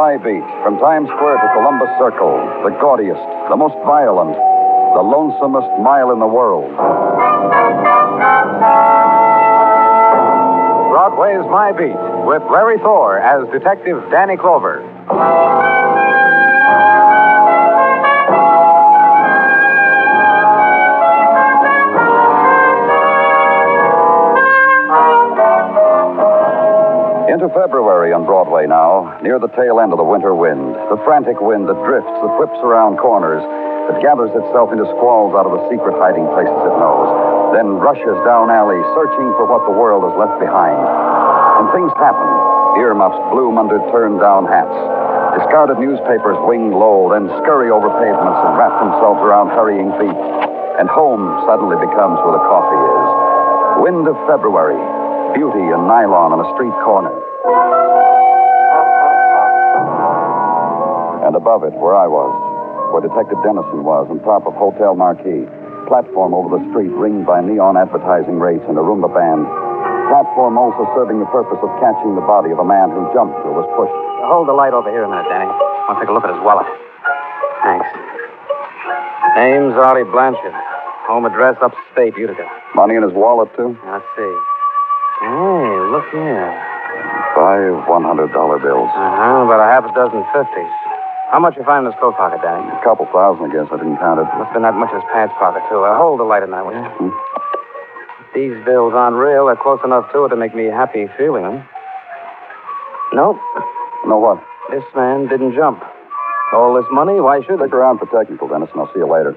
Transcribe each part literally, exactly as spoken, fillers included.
My Beat, from Times Square to Columbus Circle, the gaudiest, the most violent, the lonesomest mile in the world. Broadway's My Beat, with Larry Thor as Detective Danny Clover. Into February on Broadway now, near the tail end of the winter wind, the frantic wind that drifts, that whips around corners, that gathers itself into squalls out of the secret hiding places it knows, then rushes down alleys, searching for what the world has left behind. And things happen. Earmuffs bloom under turned-down hats. Discarded newspapers wing low, then scurry over pavements and wrap themselves around hurrying feet. And home suddenly becomes where the coffee is. Wind of February. Beauty and nylon on a street corner. And above it, where I was, where Detective Dennison was, on top of Hotel Marquis. Platform over the street ringed by neon advertising rates and a Roomba band. Platform also serving the purpose of catching the body of a man who jumped or was pushed. Hold the light over here a minute, Danny. I'll take a look at his wallet. Thanks. Name's Artie Blanchard. Home address upstate, Utica. Money in his wallet, too? Let's see. Hey, look here. Five one hundred dollar bills. Uh-huh, about a half a dozen fifties. How much you find in his coat pocket, Danny? A couple thousand, I guess. I didn't count it. Must have been that much in his pants pocket, too. Uh, hold the light in that, will you? Hmm? If these bills aren't real, they're close enough to it to make me happy feeling them. Nope. No what? This man didn't jump. All this money, why should he? Stick around for technical, Dennis, and I'll see you later.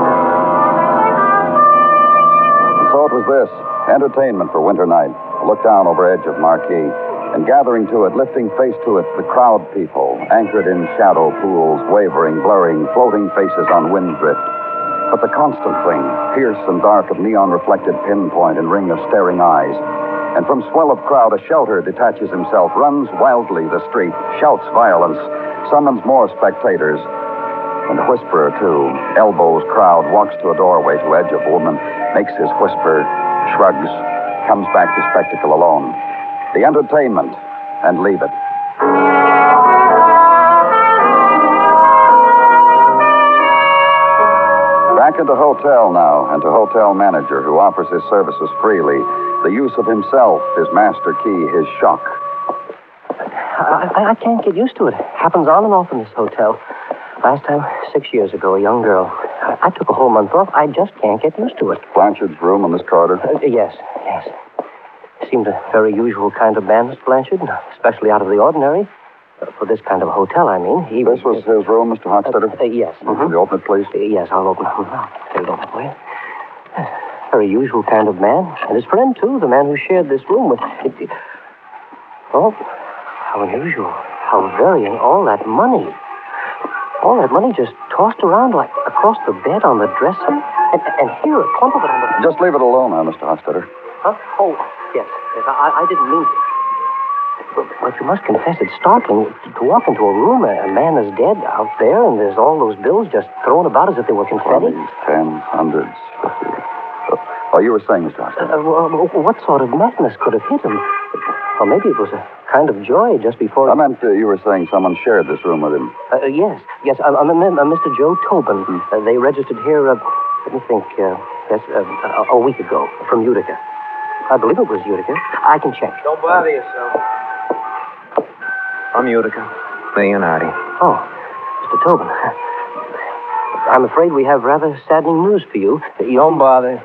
And so it was this. Entertainment for winter night. A look down over edge of Marquis. And gathering to it, lifting face to it, the crowd people, anchored in shadow pools, wavering, blurring, floating faces on wind drift. But the constant thing, fierce and dark of neon-reflected pinpoint and ring of staring eyes. And from swell of crowd, a shouter detaches himself, runs wildly the street, shouts violence, summons more spectators. And a whisperer, too, elbows crowd, walks to a doorway to edge of woman, makes his whisper, shrugs, comes back to spectacle alone. The entertainment, and leave it. Back at the hotel now, and to hotel manager who offers his services freely, the use of himself, his master key, his shock. I, I can't get used to it. It happens on and off in this hotel. Last time, six years ago, a young girl. I, I took a whole month off. I just can't get used to it. Blanchard's room on this corridor? Uh, yes, yes. Seemed a very usual kind of man, Mister Blanchard, especially out of the ordinary. Uh, for this kind of a hotel, I mean. He this was his room, Mister Hochstetter? Uh, uh, yes. Mm-hmm. Will you open it, please? Uh, yes, I'll open it. Take it over for you. Uh, very usual kind of man. And his friend, too, the man who shared this room with... It, it... Oh, how unusual. How very... And all that money. All that money just tossed around like across the bed on the dresser. And, and here, a clump of it on the... Just leave it alone now, Mister Hochstetter. Huh? Oh, yes. Yes, I, I didn't mean to. But, but you must confess it's startling to, to walk into a room, a, a man is dead out there, and there's all those bills just thrown about as if they were confetti. Twenties, tens, hundreds, fifties. Oh, you were saying, Mister Hochstetter? Uh, well, what sort of madness could have hit him? Or maybe it was a kind of joy just before... I meant uh, you were saying someone shared this room with him. Uh, yes, yes. Uh, uh, uh, Mister Joe Tobin. Hmm. Uh, they registered here, uh, let me think, uh, yes, uh, a, a week ago from Utica. I believe it was Utica. I can check. Don't bother yourself. I'm Utica. Me and Artie. Oh, Mister Tobin. I'm afraid we have rather saddening news for you. you Don't bother.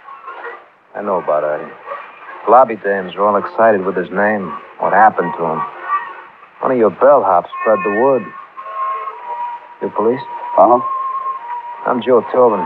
I know about Artie. Lobby dames are all excited with his name. What happened to him? One of your bellhops spread the word. You police? Uh-huh. I'm Joe Tobin.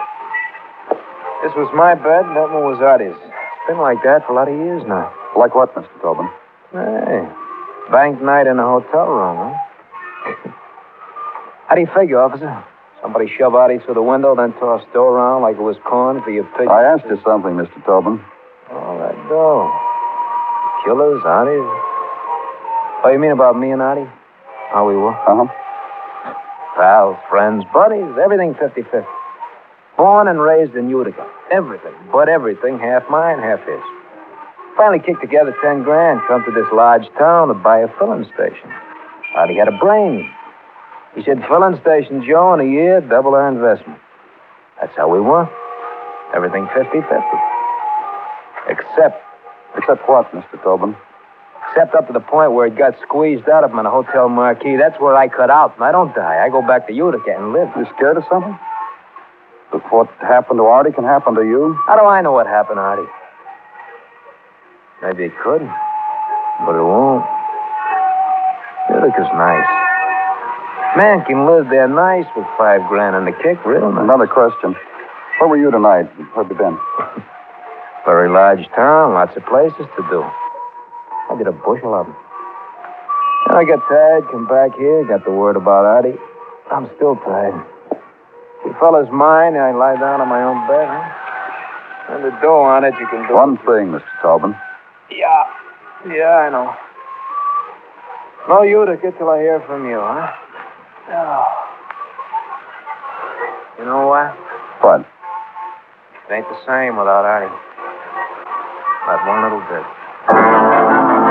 This was my bed, and that one was Artie's. It's been like that for a lot of years now. Like what, Mister Tobin? Hey, bank night in a hotel room, huh? How do you figure, officer? Somebody shove Artie through the window, then toss dough around like it was corn for your pig. I asked you something, Mister Tobin. Oh, that dough. Killers, Artie. Oh, you mean about me and Artie? How we were? Uh-huh. Pals, friends, buddies, everything fifty-fifty. Born and raised in Utica. Everything, but everything, half mine, half his. Finally kicked together ten grand, come to this large town to buy a filling station. Artie had a brain. He said, filling station, Joe, in a year, double our investment. That's how we were. Everything fifty-fifty. Except, Except what, Mister Tobin? except up to the point where it got squeezed out of him in a hotel marquee. That's where I cut out, and I don't die. I go back to Utica and live. You scared of something? If what happened to Artie can happen to you? How do I know what happened, Artie? Maybe it could, but it won't. Utica's nice. Man can live there nice with five grand in the kick, real nice. Another question. Where were you tonight? Where have you been? Very large town, lots of places to do. I did a bushel of them. Then I got tired, come back here, got the word about Artie. I'm still tired. You fellas mind I lie down on my own bed, huh? And the dough on it, you can do. One thing, Mister Tobin. Yeah. Yeah, I know. No Utica till I hear from you, huh? Oh. You know what? What? It ain't the same without Artie. Not one little bit.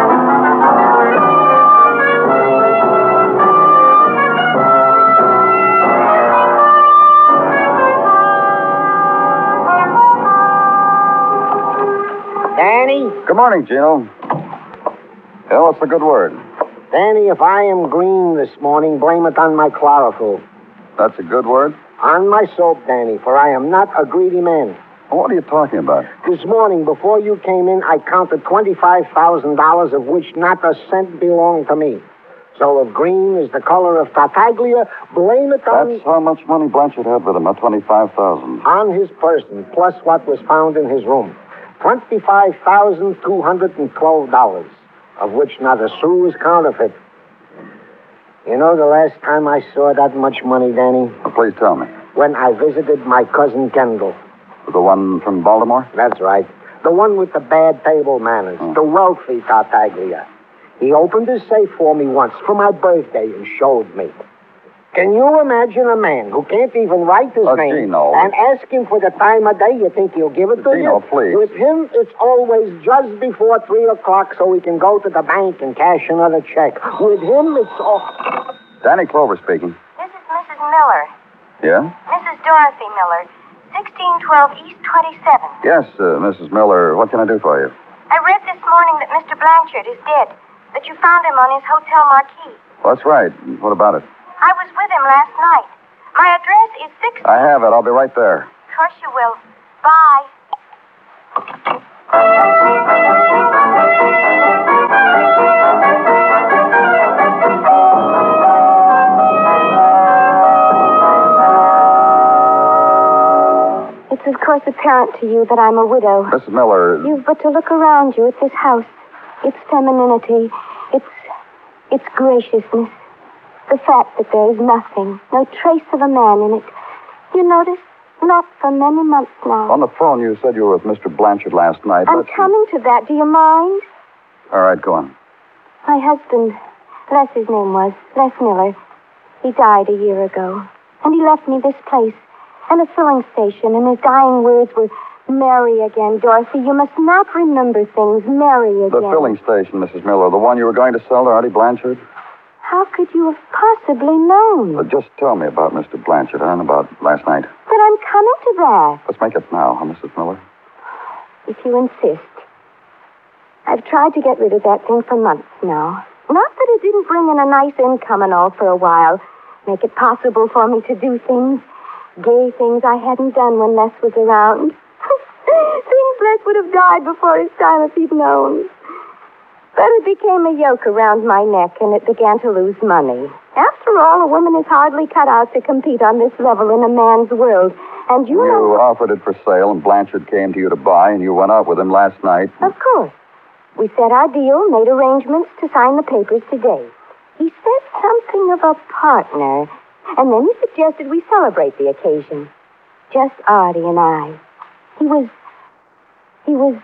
Danny? Good morning, Gino. Yeah, what's the good word? Danny, if I am green this morning, blame it on my chlorophyll. That's a good word? On my soap, Danny, for I am not a greedy man. What are you talking about? This morning, before you came in, I counted twenty-five thousand dollars, of which not a cent belonged to me. So if green is the color of Tartaglia, blame it on... That's how much money Blanchard had with him, at twenty-five thousand dollars. On his person, plus what was found in his room. twenty-five thousand two hundred twelve dollars, of which not a sou is counterfeit. You know the last time I saw that much money, Danny? Well, please tell me. When I visited my cousin Kendall. The one from Baltimore? That's right. The one with the bad table manners. Oh. The wealthy Tartaglia. He opened his safe for me once for my birthday and showed me. Can you imagine a man who can't even write his Oh, name Gino. and ask him for the time of day? You think he'll give it to Gino, you? please. With him, it's always just before three o'clock so he can go to the bank and cash another check. With him, it's all... Danny Clover speaking. This is Missus Miller. Yeah? Missus Dorothy Miller, sixteen twelve East twenty-seventh. Yes, uh, Missus Miller. What can I do for you? I read this morning that Mister Blanchard is dead, that you found him on his hotel marquee. Well, that's right. What about it? I was with him last night. My address is six... I have it. I'll be right there. Of course you will. Bye. It's of course apparent to you that I'm a widow. Missus Miller. You've but to look around you at this house. Its femininity, its its graciousness. The fact that there is nothing, no trace of a man in it. You notice? Not for many months now. On the phone, you said you were with Mister Blanchard last night. I'm Let's- coming to that. Do you mind? All right, go on. My husband, Les his name was, Les Miller, he died a year ago. And he left me this place and a filling station, and his dying words were, marry again, Dorothy. You must not remember things. Marry again. The filling station, Missus Miller, the one you were going to sell to Artie Blanchard? How could you have possibly known? Uh, just tell me about Mister Blanchard and about last night. But I'm coming to that, Let's make it now, huh, Missus Miller? if you insist. I've tried to get rid of that thing for months now. Not that it didn't bring in a nice income and all for a while. Make it possible for me to do things. Gay things I hadn't done when Les was around. Things Les would have died before his time if he'd known. But it became a yoke around my neck, and it began to lose money. After all, a woman is hardly cut out to compete on this level in a man's world. And you You know... offered it for sale, and Blanchard came to you to buy, and you went out with him last night. Of course. We set our deal, made arrangements to sign the papers today. He said something of a partner, and then he suggested we celebrate the occasion. Just Artie and I. He was... He was...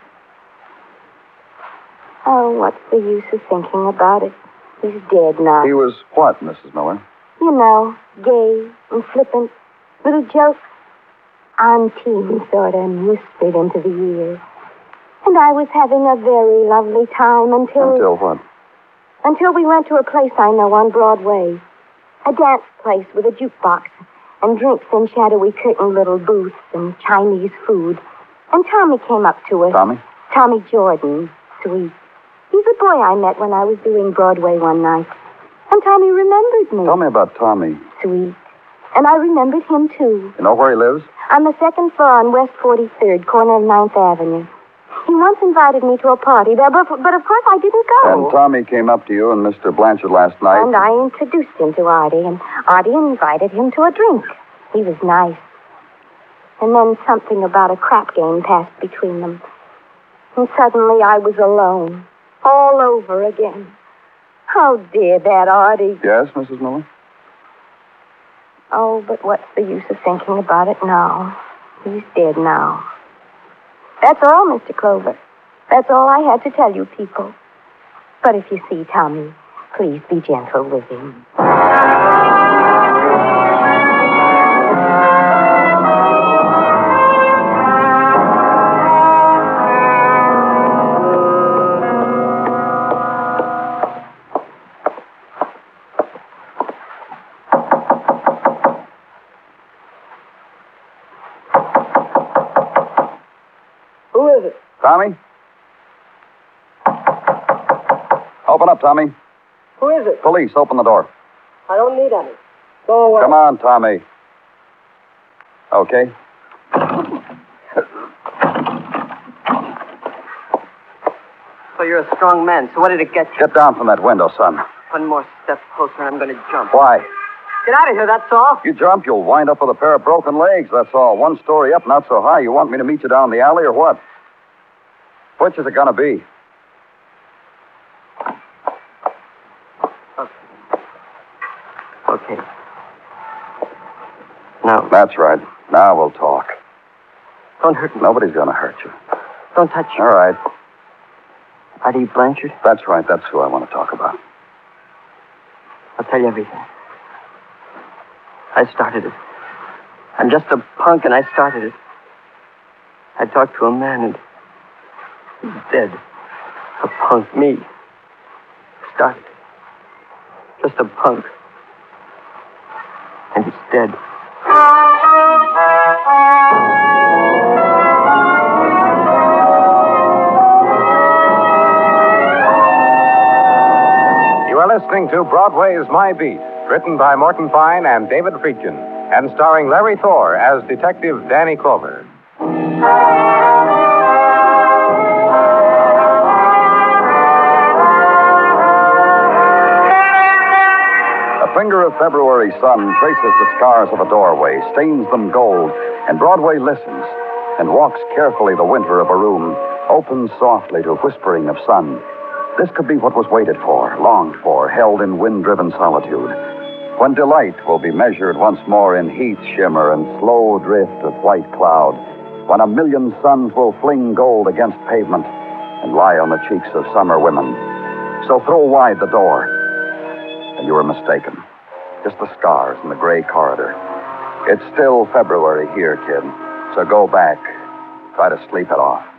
Oh, what's the use of thinking about it? He's dead now. He was what, Missus Miller? You know, gay and flippant. Little jokes. On teen, sort of, and whispered into the ear. And I was having a very lovely time until... Until what? Until we went to a place I know on Broadway. A dance place with a jukebox and drinks in shadowy curtained little booths and Chinese food. And Tommy came up to us. Tommy? Tommy Jordan. Sweet. He's a boy I met when I was doing Broadway one night. And Tommy remembered me. Tell me about Tommy. Sweet. And I remembered him, too. You know where he lives? On the second floor on West forty-third, corner of ninth Avenue. He once invited me to a party there, but, but of course I didn't go. And Tommy came up to you and Mister Blanchard last night. And I introduced him to Artie, and Artie invited him to a drink. He was nice. And then something about a crap game passed between them. And suddenly I was alone, all over again. Oh, dear, that Artie. Yes, Missus Miller? Oh, but what's the use of thinking about it now? He's dead now. That's all, Mister Clover. That's all I had to tell you people. But if you see Tommy, please be gentle with him. Tommy? Open up, Tommy. Who is it? Police, open the door. I don't need any. Go away. Come on, Tommy. Okay. So you're a strong man. So what did it get you? Get down from that window, son. One more step closer and I'm going to jump. Why? Get out of here, that's all. You jump, you'll wind up with a pair of broken legs, that's all. One story up, not so high. You want me to meet you down the alley or what? Which is it going to be? Okay. Now, That's right. Now we'll talk. don't hurt me. Nobody's going to hurt you. Don't touch me. All right. Artie Blanchard, That's right. That's who I want to talk about. I'll tell you everything. I started it. I'm just a punk and I started it. I talked to a man and he's dead. A punk, me. Started it. Just a punk. And he's dead. You are listening to Broadway's My Beat, written by Morton Fine and David Friedkin, and starring Larry Thor as Detective Danny Clover. A finger of February sun traces the scars of a doorway, stains them gold, and Broadway listens and walks carefully the winter of a room, opens softly to whispering of sun. This could be what was waited for, longed for, held in wind-driven solitude. When delight will be measured once more in heat shimmer and slow drift of white cloud. When a million suns will fling gold against pavement and lie on the cheeks of summer women. So throw wide the door. And you were mistaken. Just the scars in the gray corridor. It's still February here, kid. So go back. Try to sleep it off.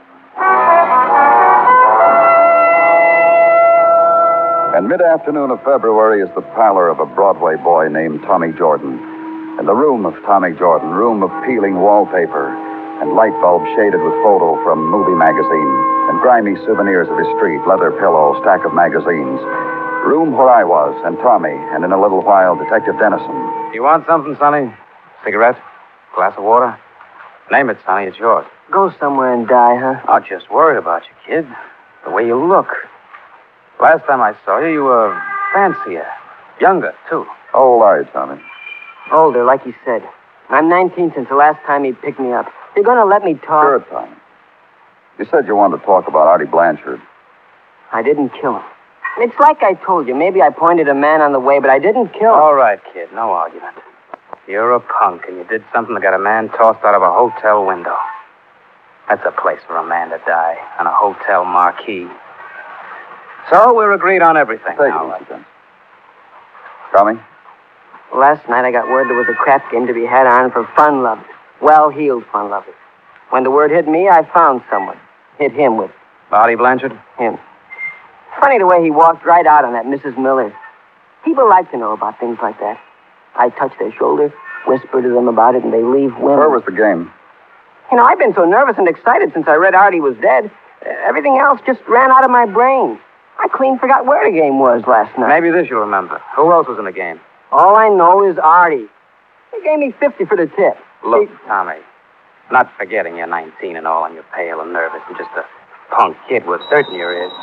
And mid-afternoon of February is the pallor of a Broadway boy named Tommy Jordan. And the room of Tommy Jordan, room of peeling wallpaper and light bulbs shaded with photo from movie magazine and grimy souvenirs of his street, leather pillow, stack of magazines. Room where I was, and Tommy, and in a little while, Detective Dennison. You want something, Sonny? Cigarette? Glass of water? Name it, Sonny. It's yours. Go somewhere and die, huh? I'm just worried about you, kid. The way you look. Last time I saw you, you were fancier. Younger, too. How old are you, Tommy? Older, like he said. I'm nineteen since the last time he picked me up. You're going to let me talk? Sure, Tommy. You said you wanted to talk about Artie Blanchard. I didn't kill him. It's like I told you. Maybe I pointed a man on the way, but I didn't kill him. All right, kid. No argument. You're a punk, and you did something that got a man tossed out of a hotel window. That's a place for a man to die, on a hotel marquee. So we're agreed on everything. Take now, it easy, then. Tommy? Last night I got word there was a crap game to be had on for fun lovers. Well-heeled fun lovers. When the word hit me, I found someone. Hit him with Artie Blanchard? him. Funny the way he walked right out on that Missus Miller. People like to know about things like that. I touch their shoulder, whisper to them about it, and they leave women. Where was the game? You know, I've been so nervous and excited since I read Artie was dead. Uh, everything else just ran out of my brain. I clean forgot where the game was last night. Maybe this you'll remember. Who else was in the game? All I know is Artie. He gave me fifty for the tip. Look, He... Tommy, not forgetting you're nineteen and all, and you're pale and nervous and just a punk kid with dirt in your ears.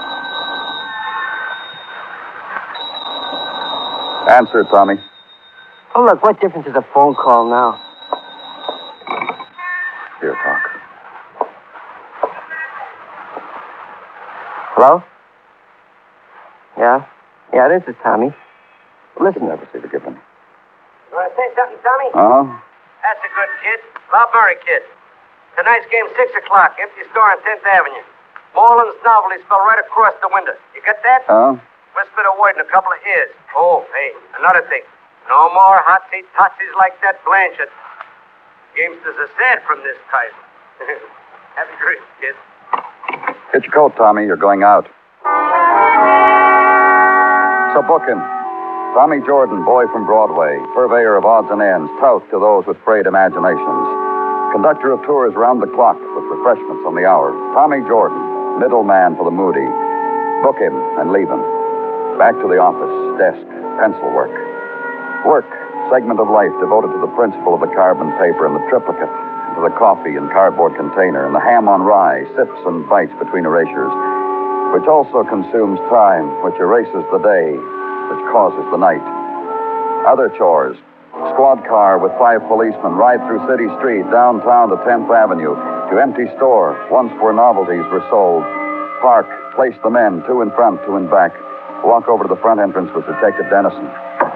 Answer, Tommy. Oh, look, what difference is a phone call now? Here, talk. Hello? Yeah? Yeah, this is Tommy. Listen. Never see the given. You want to say something, Tommy? Uh-huh. That's a good kid. Bob Murray kid. Tonight's game, six o'clock. Empty store on tenth Avenue. Moreland's novelty spelled right across the window. You get that? Uh-huh. Whisper the word in a couple of ears. Oh, hey, another thing. No more hot-seat totsies like that Blanchard. Gamesters are sad from this title. Have a drink, kid. Get your coat, Tommy. You're going out. So book him. Tommy Jordan, boy from Broadway, purveyor of odds and ends, tout to those with frayed imaginations. Conductor of tours round the clock with refreshments on the hour. Tommy Jordan, middleman for the moody. Book him and leave him. Back to the office, desk, pencil work. Work, segment of life devoted to the principle of the carbon paper and the triplicate, to the coffee and cardboard container, and the ham on rye, sips and bites between erasures, which also consumes time, which erases the day, which causes the night. Other chores. Squad car with five policemen ride through City Street, downtown to tenth Avenue, to empty store, once where novelties were sold. Park, place the men, two in front, two in back. Walk over to the front entrance with Detective Dennison.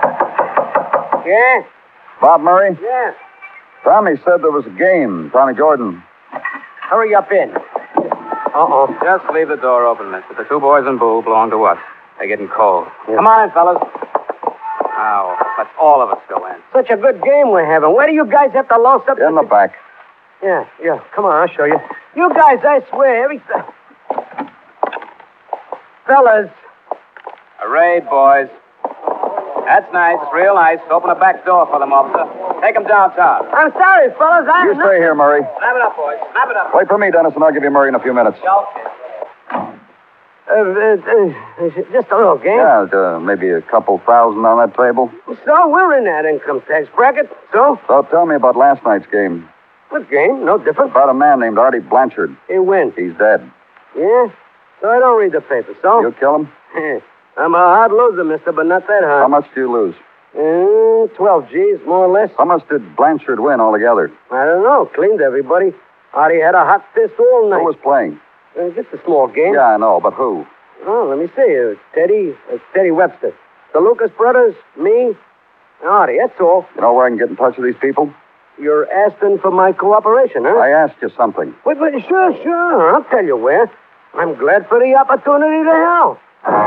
Yeah? Bob Murray? Yeah. Tommy said there was a game. Tommy Jordan. Hurry up in. Uh-oh. Just leave the door open, mister. The two boys in blue belong to us. They're getting cold. Yeah. Come on in, fellas. Now, let's all of us go in. Such a good game we're having. Where do you guys have to louse up? In the back. Yeah, yeah. Come on, I'll show you. You guys, I swear, everything... Fellas. Hooray, boys. That's nice. It's real nice. Open the back door for them, officer. Take them downtown. I'm sorry, fellas. I... You stay here, Murray. Snap it up, boys. Snap it up. Wait for me, Dennison. I'll give you Murray in a few minutes. Okay. Uh, uh, uh, just a little game. Yeah, uh, maybe a couple thousand on that table. So, we're in that income tax bracket. So? So tell me about last night's game. What game? No different. About a man named Artie Blanchard. He wins. He's dead. Yeah? So I don't read the paper, so? You kill him? I'm a hard loser, mister, but not that hard. How much do you lose? Mm, twelve G's, more or less. How much did Blanchard win altogether? I don't know. Cleaned everybody. Artie had a hot fist all night. Who was playing? Uh, just a small game. Yeah, I know, but who? Oh, let me see. Uh, Teddy, uh, Teddy Webster. The Lucas brothers, me, and Artie, that's all. You know where I can get in touch with these people? You're asking for my cooperation, huh? I asked you something. Wait, wait, sure, sure. I'll tell you where. I'm glad for the opportunity to help.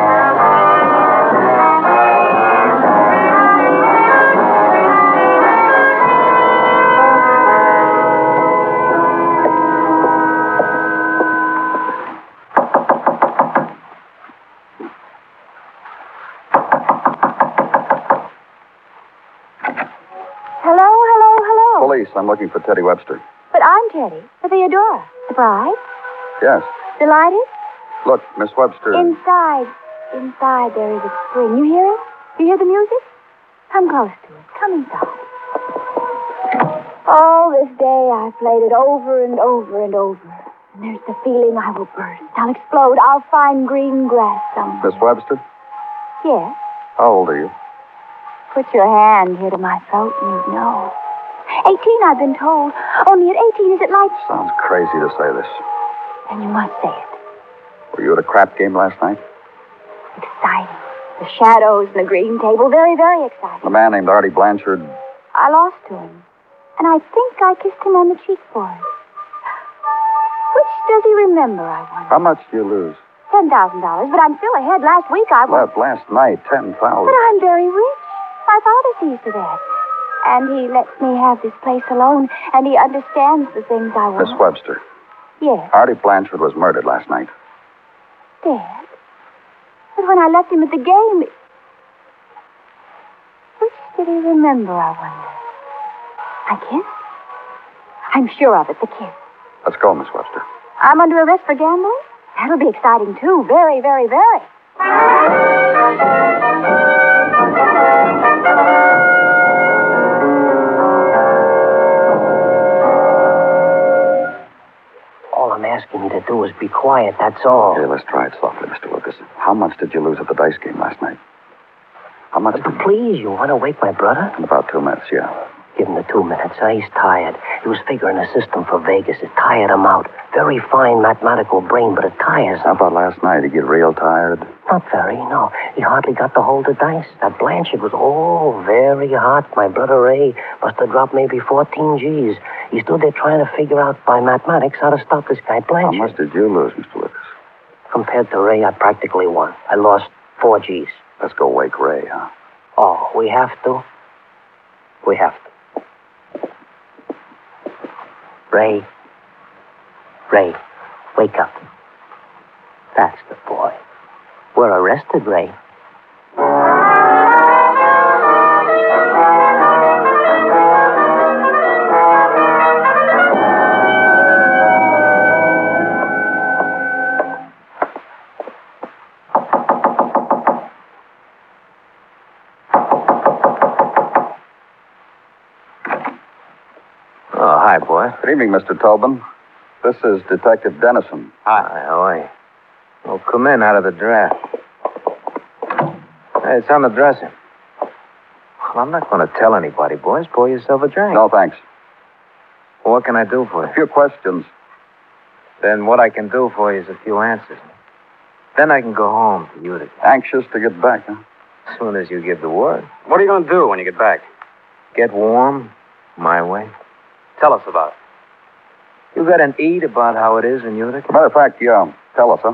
Hello, hello, hello. Police. I'm looking for Teddy Webster. But I'm Teddy, the Theodora. Surprised? Yes. Delighted? Look, Miss Webster. Inside, inside there is a spring. You hear it? You hear the music? Come close to it. Come inside. All this day I've played it over and over and over. And there's the feeling I will burst. I'll explode. I'll find green grass somewhere. Miss Webster? Yes. How old are you? Put your hand here to my throat and you'd know. Eighteen, I've been told. Only at eighteen is it like... Sounds crazy to say this. Then you must say it. Were you at a crap game last night? Exciting. The shadows and the green table. Very, very exciting. A man named Artie Blanchard. I lost to him. And I think I kissed him on the cheek for it. Which does he remember, I wonder? How much do you lose? Ten thousand dollars, but I'm still ahead. Last week I was... Last, last night, ten thousand. But I'm very rich. My father sees to that. And he lets me have this place alone, and he understands the things I want. Miss Webster. Yes. Artie Blanchard was murdered last night. Dead? But when I left him at the game, which did he remember, I wonder? My kiss? I'm sure of it, the kiss. Let's go, Miss Webster. I'm under arrest for gambling? That'll be exciting, too. Very, very, very. All I'm asking you to do is be quiet, that's all. Okay, let's try it softly, Mister Lucas. How much did you lose at the dice game last night? How much did... Please, you want to wake my brother? In about two minutes, yeah. Give him the two minutes. Uh, he's tired. He was figuring a system for Vegas. It tired him out. Very fine mathematical brain, but it tires him. How about last night? Did he get real tired? Not very, no. He hardly got to hold the dice. That Blanchard was, oh, very hot. My brother Ray must have dropped maybe fourteen G's. He stood there trying to figure out by mathematics how to stop this guy Blanchard. How much did you lose, Mister Lucas? Compared to Ray, I practically won. I lost four G's. Let's go wake Ray, huh? Oh, we have to? We have to. Ray. Ray, wake up. That's the boy. We're arrested, Ray. Oh, hi, boy. Good evening, Mister Tobin. This is Detective Dennison. Hi, how are you? Oh, come in out of the draft. Hey, it's on the dresser. Well, I'm not going to tell anybody, boys. Pour yourself a drink. No, thanks. Well, what can I do for you? A few questions. Then what I can do for you is a few answers. Then I can go home to Utica. Anxious to get back, huh? As soon as you give the word. What are you going to do when you get back? Get warm, my way. Tell us about it. You got an eat about how it is in Utica? Matter of fact, yeah. Tell us, huh?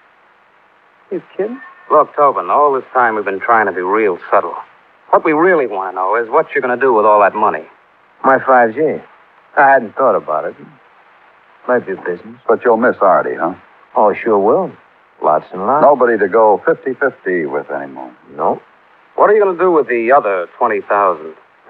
You kidding? Look, Tobin, all this time we've been trying to be real subtle. What we really want to know is what you're going to do with all that money. My five G. I hadn't thought about it. Might be business. But you'll miss Artie, huh? Oh, sure will. Lots and lots. Nobody to go fifty-fifty with anymore. No. What are you going to do with the other twenty thousand?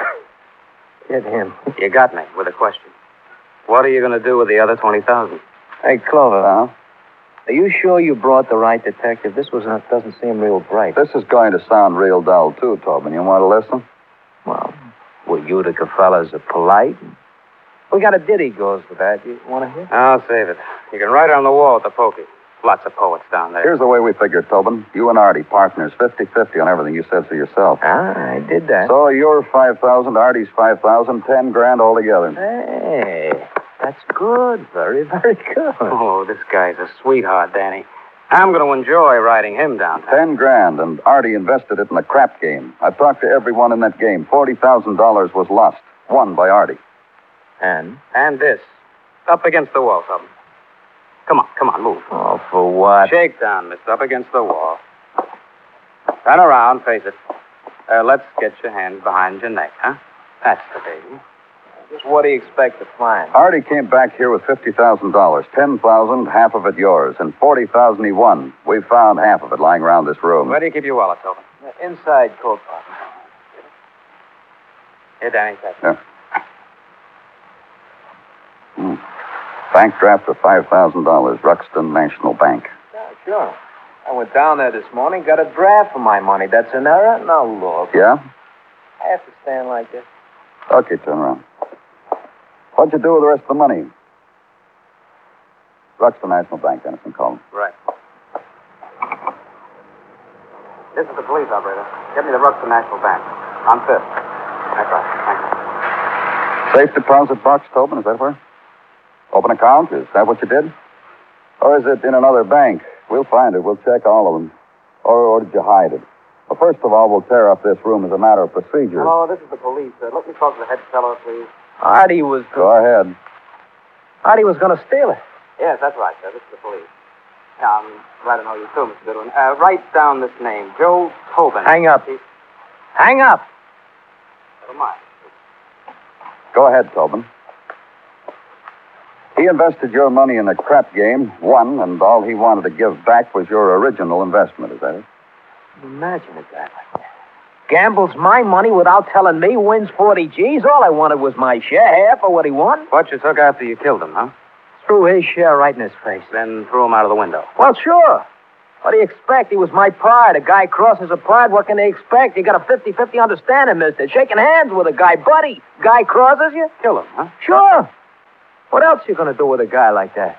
Get him. You got me with a question. What are you going to do with the other twenty thousand? Hey, Clover. Uh-huh. Are you sure you brought the right detective? This was not, doesn't seem real bright. This is going to sound real dull, too, Tobin. You want to listen? Well, we Utica fellas are polite. We got a ditty goes with that. You want to hear? I'll save it. You can write it on the wall at the pokey. Lots of poets down there. Here's the way we figured, Tobin. You and Artie, partners, fifty-fifty on everything you said for yourself. Ah, I did that. So you're five thousand, Artie's five thousand, ten grand altogether. Hey, that's good. Very, very good. Oh, this guy's a sweetheart, Danny. I'm going to enjoy riding him downtown. Ten grand, and Artie invested it in a crap game. I talked to everyone in that game. Forty thousand dollars was lost, won by Artie. And? And this. Up against the wall, Tobin. Come on, come on, move. Oh, for what? Shake down, mister, up against the wall. Turn around, face it. Uh, let's get your hands behind your neck, huh? That's the baby. Just what do you expect to find? Artie came back here with fifty thousand dollars. ten thousand, half of it yours, and forty thousand he won. We found half of it lying around this room. Where do you keep your wallet, Tobin? Inside coat pocket. Here, Danny, take it. Yeah. Hmm. Bank draft of five thousand dollars, Ruxton National Bank. Yeah, sure. I went down there this morning, got a draft for my money. That's an error? Now, look. Yeah? I have to stand like this. Okay, turn around. What'd you do with the rest of the money? Ruxton National Bank, Dennison, call him. Right. This is the police operator. Get me the Ruxton National Bank. On Fifth. That's right. Thank you. Safe deposit box, Tobin, is that where? Open account, is that what you did? Or is it in another bank? We'll find it. We'll check all of them. Or, or did you hide it? Well, first of all, we'll tear up this room as a matter of procedure. Hello, this is the police. Uh, let me talk to the head teller, please. Artie was... Go ahead. Artie was going to steal it. Yes, that's right, sir. This is the police. Yeah, I'm glad to know you too, Mister Goodwin. Uh, write down this name, Joe Tobin. Hang up. He... Hang up. Never mind. Go ahead, Tobin. He invested your money in a crap game, won, and all he wanted to give back was your original investment, is that it? Imagine a guy like that. Gambles my money without telling me, wins forty G's. All I wanted was my share, half of what he won. What you took after you killed him, huh? Threw his share right in his face. Then threw him out of the window. Well, sure. What do you expect? He was my pride. A guy crosses a pride. What can they expect? You got a fifty-fifty understanding, mister. Shaking hands with a guy. Buddy, guy crosses you? Kill him, huh? Sure. What else you going to do with a guy like that?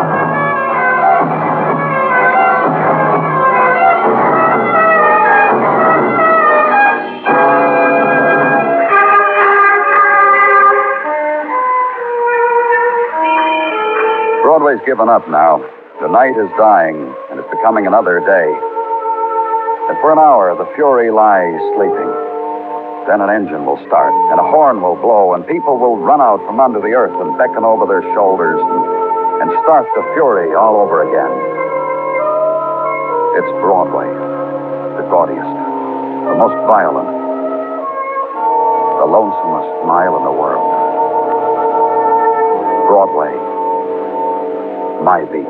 Broadway's given up now. The night is dying, and it's becoming another day. And for an hour, the Fury lies sleeping. Then an engine will start, and a horn will blow, and people will run out from under the earth and beckon over their shoulders and, and start the Fury all over again. It's Broadway, the gaudiest, the most violent, the lonesomest mile in the world. Broadway, my beat.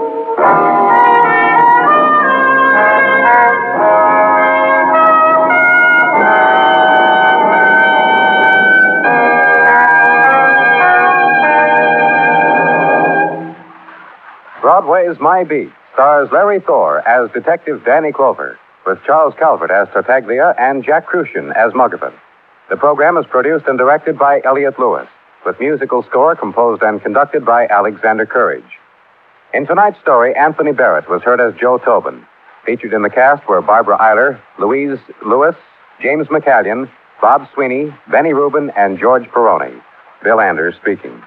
Broadway's My Beat stars Larry Thor as Detective Danny Clover, with Charles Calvert as Tartaglia and Jack Crucian as Muggavan. The program is produced and directed by Elliott Lewis, with musical score composed and conducted by Alexander Courage. In tonight's story, Anthony Barrett was heard as Joe Tobin. Featured in the cast were Barbara Eiler, Louise Lewis, James McCallion, Bob Sweeney, Benny Rubin, and George Peroni. Bill Anders speaking.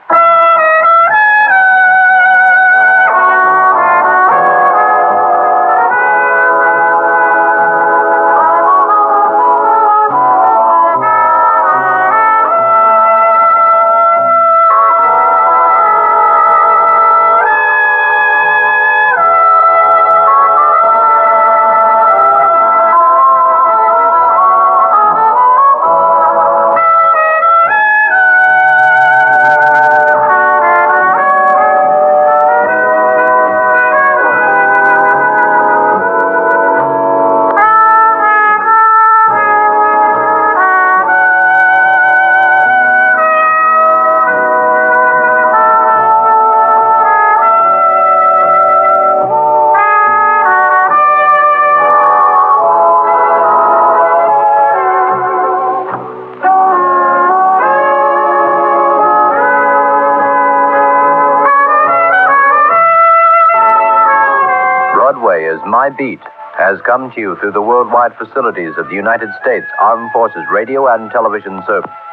My Beat has come to you through the worldwide facilities of the United States Armed Forces Radio and Television Service.